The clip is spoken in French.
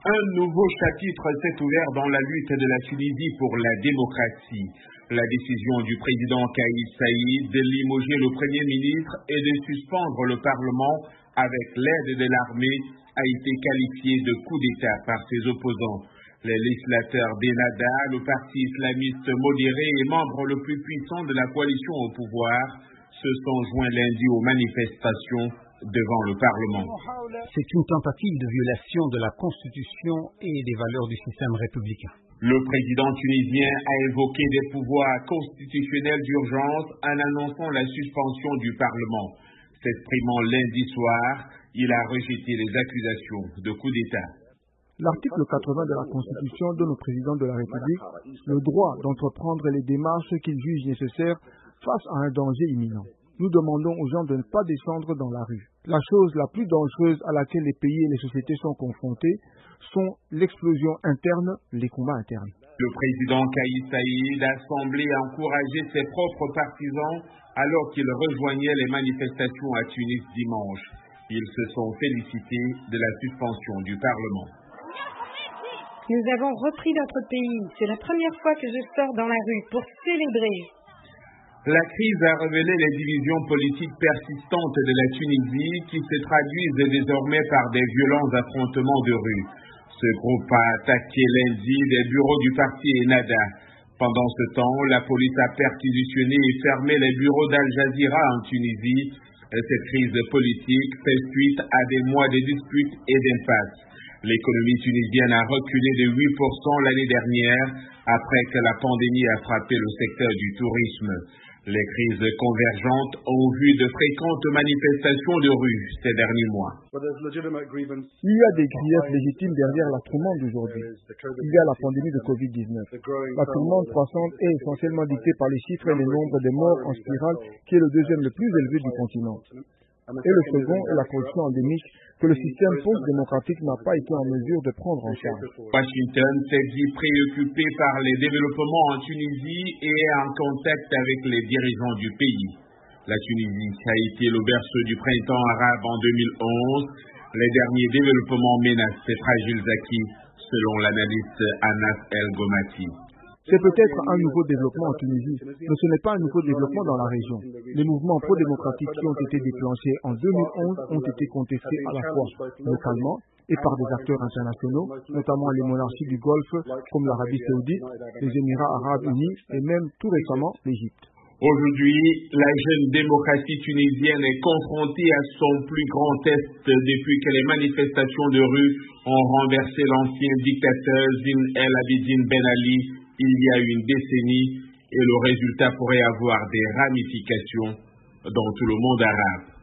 Un nouveau chapitre s'est ouvert dans la lutte de la Tunisie pour la démocratie. La décision du président Kais Saïed de limoger le Premier ministre et de suspendre le Parlement avec l'aide de l'armée a été qualifiée de coup d'État par ses opposants. Les législateurs d'Ennahda, le parti islamiste modéré et membre le plus puissant de la coalition au pouvoir, se sont joints lundi aux manifestations devant le Parlement. C'est une tentative de violation de la Constitution et des valeurs du système républicain. Le président tunisien a évoqué des pouvoirs constitutionnels d'urgence en annonçant la suspension du Parlement. S'exprimant lundi soir, il a rejeté les accusations de coup d'État. L'article 80 de la Constitution donne au président de la République le droit d'entreprendre les démarches qu'il juge nécessaires face à un danger imminent. Nous demandons aux gens de ne pas descendre dans la rue. La chose la plus dangereuse à laquelle les pays et les sociétés sont confrontés sont l'explosion interne, les combats internes. Le président Kais Saïed a semblé encourager ses propres partisans alors qu'il rejoignait les manifestations à Tunis dimanche. Ils se sont félicités de la suspension du Parlement. Nous avons repris notre pays. C'est la première fois que je sors dans la rue pour célébrer. La crise a révélé les divisions politiques persistantes de la Tunisie qui se traduisent désormais par des violents affrontements de rue. Ce groupe a attaqué lundi des bureaux du parti Ennahda. Pendant ce temps, la police a perquisitionné et fermé les bureaux d'Al Jazeera en Tunisie. Cette crise politique fait suite à des mois de disputes et d'impasses. L'économie tunisienne a reculé de 8% l'année dernière après que la pandémie a frappé le secteur du tourisme. Les crises convergentes ont vu de fréquentes manifestations de rue ces derniers mois. Il y a des griefs légitimes derrière la tourmente d'aujourd'hui. Il y a la pandémie de Covid-19. La tourmente croissante est essentiellement dictée par les chiffres et les nombres de morts en spirale, qui est le deuxième le plus élevé du continent. Et le second est la corruption endémique que le système post-démocratique n'a pas été en mesure de prendre en charge. Washington s'est dit préoccupé par les développements en Tunisie et est en contact avec les dirigeants du pays. La Tunisie a été le berceau du printemps arabe en 2011. Les derniers développements menacent ces fragiles acquis, selon l'analyste Anas El Gomati. C'est peut-être un nouveau développement en Tunisie, mais ce n'est pas un nouveau développement dans la région. Les mouvements pro-démocratiques qui ont été déclenchés en 2011 ont été contestés à la fois localement et par des acteurs internationaux, notamment les monarchies du Golfe comme l'Arabie Saoudite, les Émirats Arabes Unis et même tout récemment l'Égypte. Aujourd'hui, la jeune démocratie tunisienne est confrontée à son plus grand test depuis que les manifestations de rue ont renversé l'ancien dictateur Zine El Abidine Ben Ali il y a une décennie, et le résultat pourrait avoir des ramifications dans tout le monde arabe.